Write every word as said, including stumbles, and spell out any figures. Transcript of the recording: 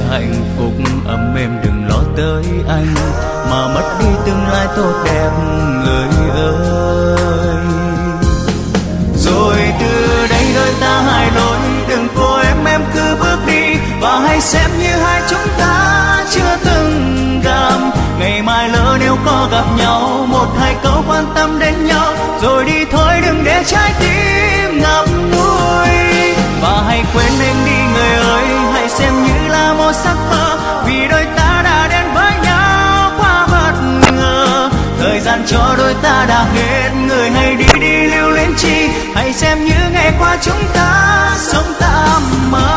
hạnh phúc ấm êm đừng lo tới anh, mà mất đi tương lai tốt đẹp người ơi. Rồi từ đây đôi ta hai lối, đừng cố em em cứ bước đi, và hãy xem như hai chúng ta chưa từng gặp. Ngày mai lỡ nếu có gặp nhau, một hai câu quan tâm đến nhau, rồi đi thôi đừng để trái tim ngậm ngùi. Và hãy quên em đi người ơi, hãy xem như là một giấc mơ, vì đôi ta đã đến với nhau quá bất ngờ. Thời gian cho đôi ta đã hết, người hãy đi đi lưu luyến chi, hãy xem như ngày qua chúng ta sống tạm mơ.